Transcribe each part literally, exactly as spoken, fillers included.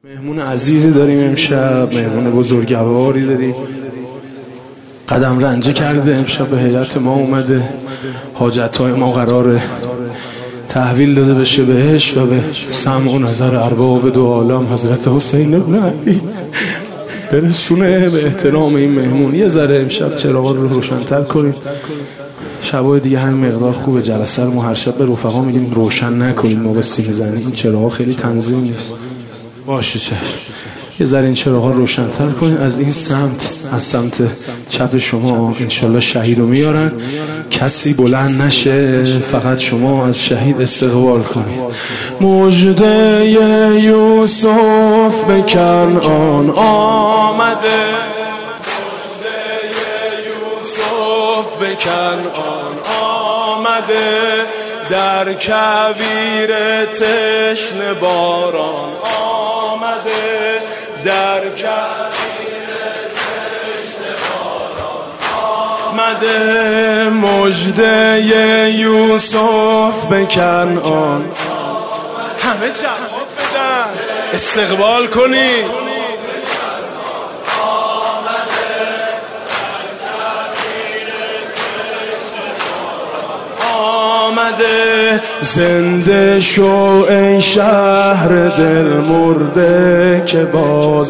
مهمون عزیزی داریم امشب، مهمون بزرگواری داریم. قدم رنجه کرده امشب به هیئت ما اومده، حاجتهای ما قراره تحویل داده بشه بهش و به سمع و نظر ارباب دو عالم حضرت حسین بن علی برسونه. به احترام این مهمون یه ذره امشب چراغا رو روشن‌تر کنید. شبای دیگه همین مقدار خوبه. جلسه رو ما هر شب به رفقا میگیم روشن نکنید موقع سینه زنی، این چراغا خیلی تنظیم نیست. باشه چشم، یه ذره این چراغا روشن‌تر کنید. از این سمت، از سمت چپ شما انشالله شهید رو میارن، کسی بلند نشه، فقط شما از شهید استقبال کنید. مژده یوسف به کنعان آمده، مژده یوسف به کنعان آمده، در کویر تشنه باران آمده، در کویر تشنه باران آمده. مژده یوسف به کنعان، همه جواب بدن استقبال کنید. آمده زنده شو ای شهر دل مرده، که باز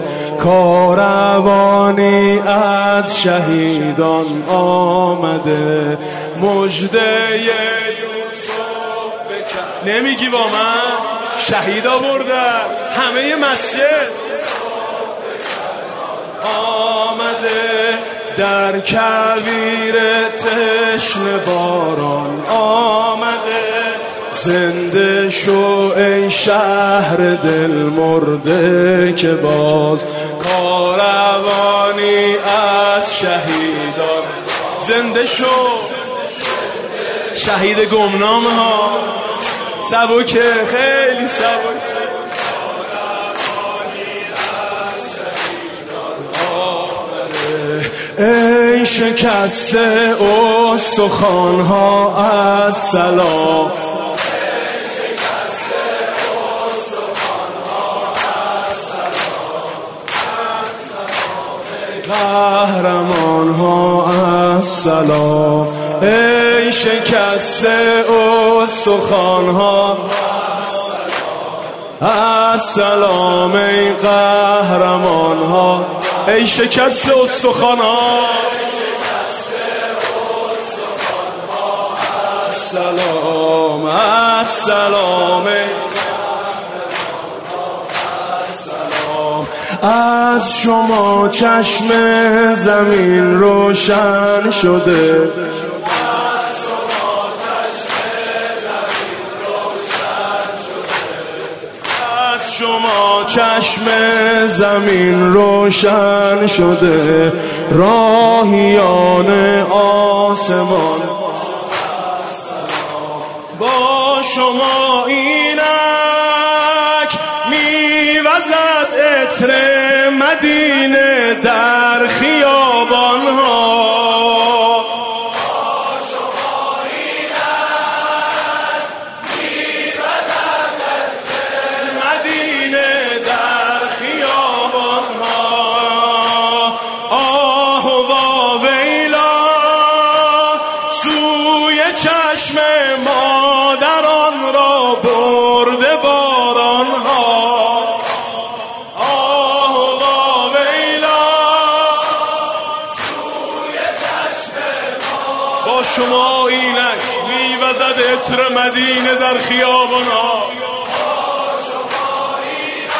کاروانی از شهیدان آمده. مژده یوسف بکن، نمیگی با من؟ شهید آوردن همه مسجد. آمده در کویر تشنه باران آمده، زنده شو ای شهر دل مرده، که باز کاروانی از شهیدان. زنده شو شهید گمنام ها، سبکه خیلی سبکه. ای شکسته استخوان‌ها از سلام، قهرمان‌ها از سلام. ای شکسته استخوان‌ها از سلام، ای قهرمان‌ها. ای شکست استخوان‌ها سلام، السلام، از شما چشم زمین روشن شده، شما چشم زمین روشن شده، راهیان آسمان با شما اینک میوزد عطر مدینه در خیابانها. چشم مادران را برده باران ها، آه و ویلا سوی چشم ما. با شما اینک میوزد عطر مدینه در خیابان ها، با شما اینک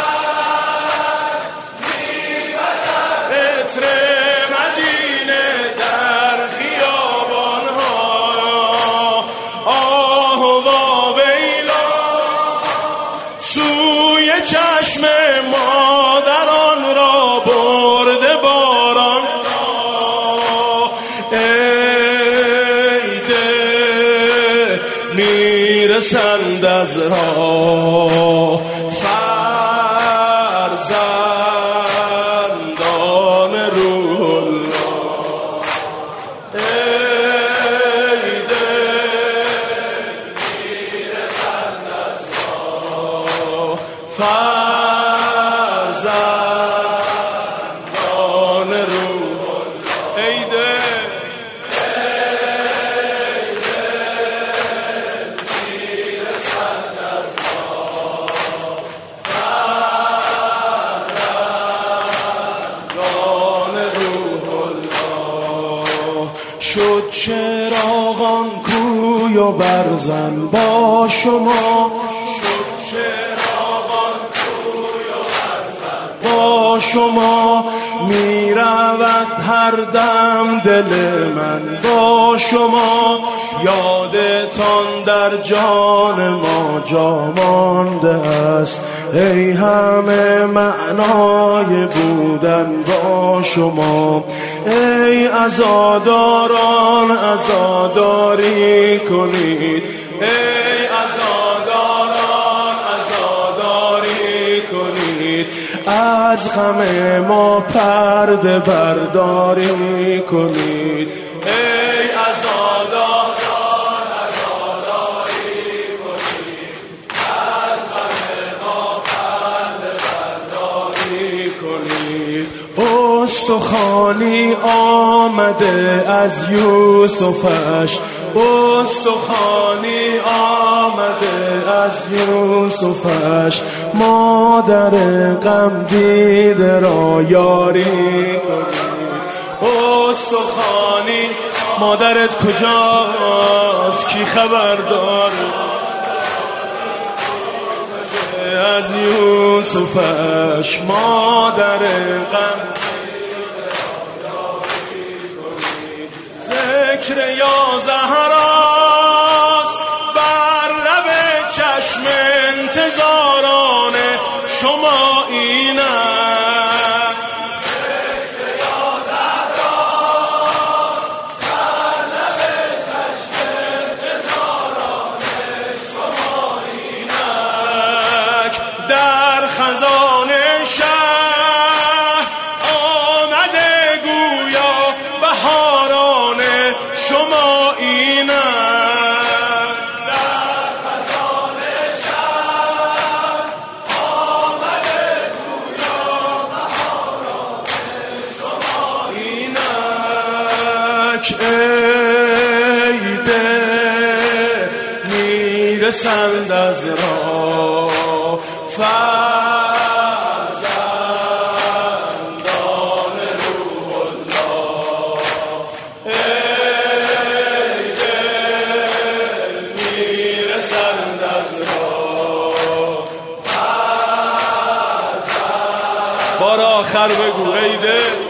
میوزد عطر مدینه در خیابان ها. چشم مادران را برده باران، ای ده میرسند از راه فرزندان روح الله. ای ده میرسند از راه فرزندان شد چراغان کوی و برزن با شما، شد چراغان کوی و برزن با شما، می رود هر دم دل من با شما، یادتان در جان ما جا مانده است، ای همه معنای بودن با شما، ای عزاداران عزاداری کنید، ای عزاداران عزاداری کنید، از غم ما پرده برداری کنید، ای عزاداران عزاداری کنید، از غم ما پرده برداری کنید. استخوانی آمده از یوسفش، استخوانی آمده از یوسفش، مادر غم دیده را یاری کنید. استخوانی مادرت کجاست کی خبر داره از یوسفش، مادر غم ذکر یا زهراست بر لب چشم انتظاران شما اینه، ذکر یا زهراست بر لب چشم انتظاران شما اینک، در خزان شهر آمده گویا بهاران شما اینک، در خزان شهر آمده گویا بهاران شما اینک، ای دل میرسند از راه فرزندان روح الله، ای دل میرسند از راه فرزندان، بار آخر بگو ای دل